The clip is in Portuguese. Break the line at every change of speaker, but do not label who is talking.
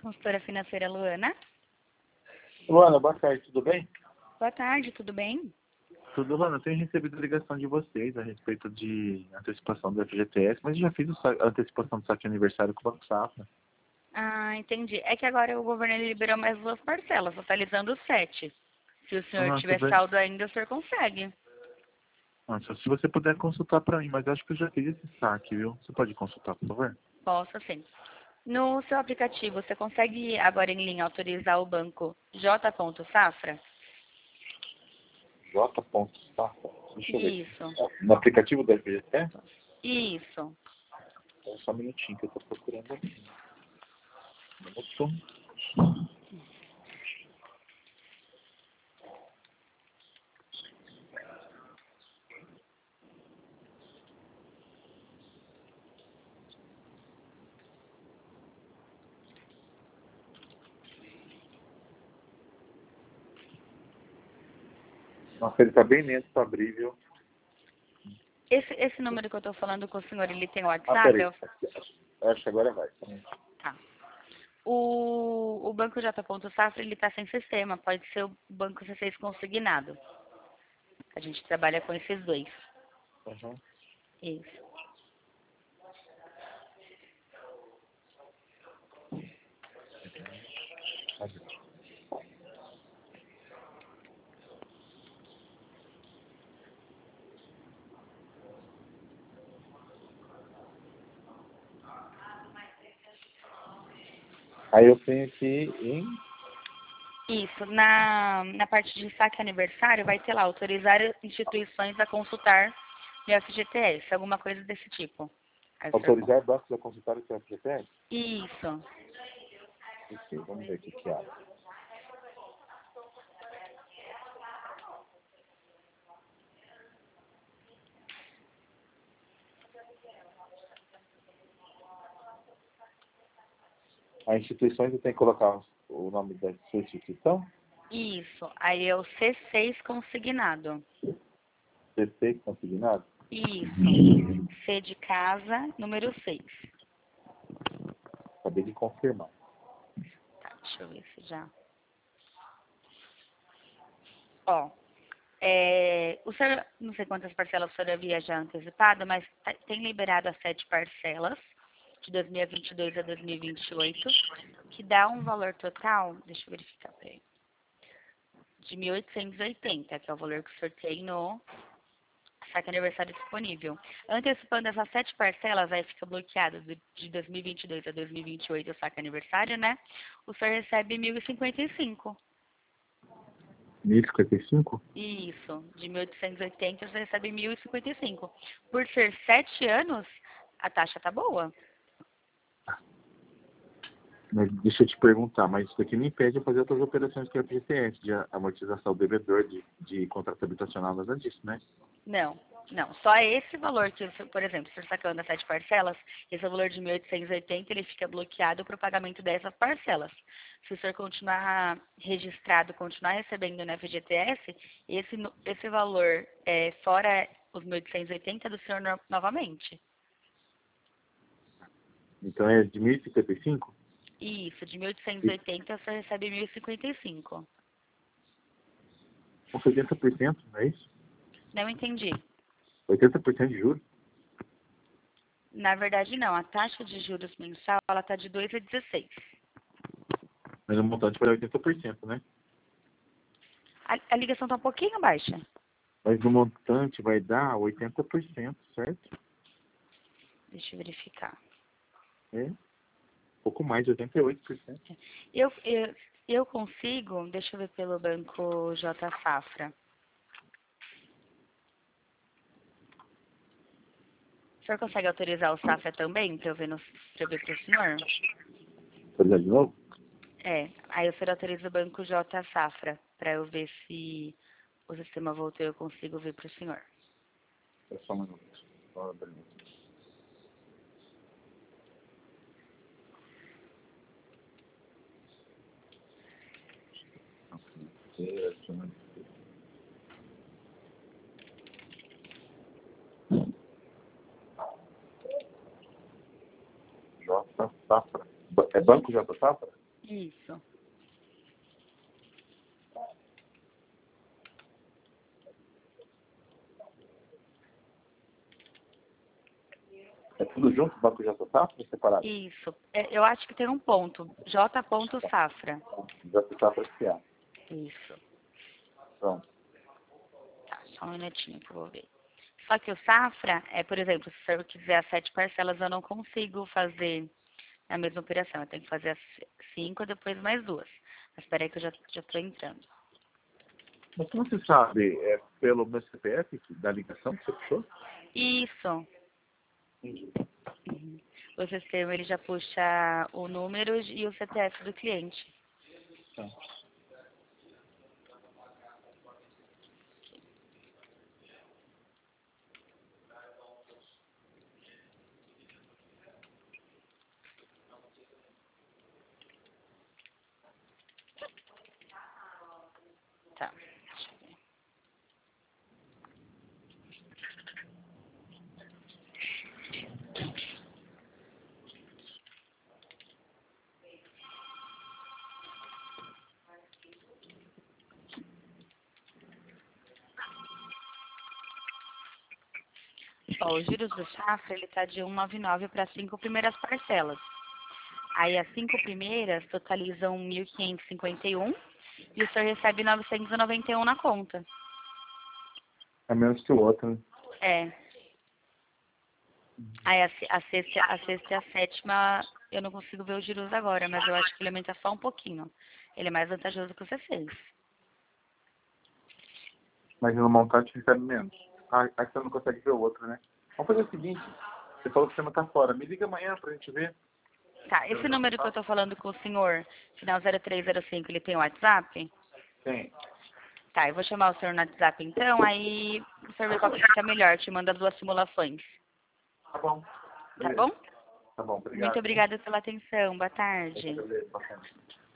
consultora financeira Luana.
Luana, boa tarde, tudo bem?
Boa tarde, tudo bem?
Tudo, Luana. Eu tenho recebido a ligação de vocês a respeito de antecipação do FGTS, mas eu já fiz a antecipação do saque aniversário com o Banco Safra.
Ah, entendi. É que agora o governo ele liberou mais 2 parcelas, totalizando 7. Se o senhor
Ah,
tiver
tudo bem.
saldo ainda, o senhor consegue.
Só se você puder consultar para mim, mas eu acho que eu já fiz esse saque, viu? Você pode consultar, por favor?
Posso, sim. No seu aplicativo, você consegue agora em linha autorizar o banco J. Safra?
J. Safra. Deixa eu ver.
Isso,
No aplicativo do FGTS?
isso.
Só um minutinho que eu tô procurando aqui. Um minuto. Nossa, ele tá bem lento para abrir, viu?
Esse número que eu estou falando com o senhor, ele tem WhatsApp?
Peraí. Acho que agora vai.
Tá. O banco J. Safra, ele está sem sistema. Pode ser o banco C6 consignado. A gente trabalha com esses 2.
Uhum.
Isso.
Aí eu tenho aqui em...
Isso. Na parte de saque aniversário, vai ter lá, autorizar instituições a consultar o FGTS, alguma coisa desse tipo. Aí o senhor
Autorizar bancos a consultar o seu FGTS?
Isso.
Ok, vamos ver o que há. As instituições eu tenho que colocar o nome da sua instituição?
Isso. Aí é o C6 consignado.
C6 consignado?
Isso. C de casa, número 6.
Acabei de confirmar.
Tá, deixa eu ver se já. Ó, o senhor, não sei quantas parcelas o senhor havia já antecipado, mas tem liberado as 7 parcelas de 2022 a 2028, que dá um valor total, deixa eu verificar, peraí, de 1.880, que é o valor que o senhor tem no saque aniversário disponível. Antecipando essas 7 parcelas, aí fica bloqueado de 2022 a 2028 o saque aniversário, né? O senhor recebe 1.055.
1055?
Isso, de 1.880 você recebe 1.055. Por ser 7 anos, a taxa tá boa.
Mas deixa eu te perguntar, mas isso aqui não impede de fazer outras operações que é o FGTS, de amortização do devedor, de contrato habitacional, nada disso, né?
Não, não. Só esse valor que, por exemplo, se você sacando as 7 parcelas, esse valor de 1.880 ele fica bloqueado para o pagamento dessas parcelas. Se o senhor continuar registrado, continuar recebendo no FGTS, esse valor fora os 1.880 é do senhor novamente.
Então é de 1055?
Isso, de 1.880 você recebe 1.055.
Com 70%, não é isso?
Não entendi.
80% de juros?
Na verdade, não. A taxa de juros mensal, ela está de 2,16.
Mas o montante para 80%, né?
A ligação está um pouquinho baixa.
Mas o montante vai dar 80%, certo?
Deixa eu verificar.
É. Pouco mais de 88%.
Eu consigo, deixa eu ver pelo banco J. Safra. O senhor consegue autorizar o Safra também, para eu ver para o senhor?
Autorizar de novo?
Aí o senhor autoriza o banco J. Safra, para eu ver se o sistema voltou e eu consigo ver para o senhor.
É só um minuto. Só abrir. J. Safra. É Banco J. Safra?
Isso.
É tudo junto, Banco J Safra, separado?
Isso. Eu acho que tem um ponto. J. Safra.
J Safra S.A.
Isso.
Pronto.
Tá, só um minutinho que eu vou ver. Só que o Safra, por exemplo, se eu quiser as 7 parcelas, eu não consigo fazer a mesma operação. Eu tenho que fazer as 5 e depois mais 2. Mas espera aí que eu já tô entrando.
Mas como você sabe? É pelo meu CPF da ligação que você puxou?
Isso.
Entendi.
Uhum. O sistema, ele já puxa o número e o CPF do cliente.
Tá.
Tá. Deixa eu ver. Ó, os juros do Safra, ele tá de 199 para as 5 primeiras parcelas. Aí as 5 primeiras totalizam 1.551 e o senhor recebe 991 na conta.
É menos que o outro, né?
É. Aí a sexta e a sétima eu não consigo ver os juros agora, mas eu acho que ele aumenta só um pouquinho. Ele é mais vantajoso que o C6.
Mas no montante recebe menos. Ah, aí você não consegue ver o outro, né? Vamos fazer o seguinte. Você falou que você não tá fora. Me liga amanhã pra gente ver.
Tá, esse número que eu tô falando com o senhor, final 0305, ele tem WhatsApp?
Tem.
Tá, eu vou chamar o senhor no WhatsApp então, aí o senhor vê qual que fica melhor, te manda as 2 simulações.
Tá bom.
Tá
Beleza.
bom?
Tá bom,
Muito
obrigado.
obrigada pela atenção. Boa tarde.
Beleza, bacana.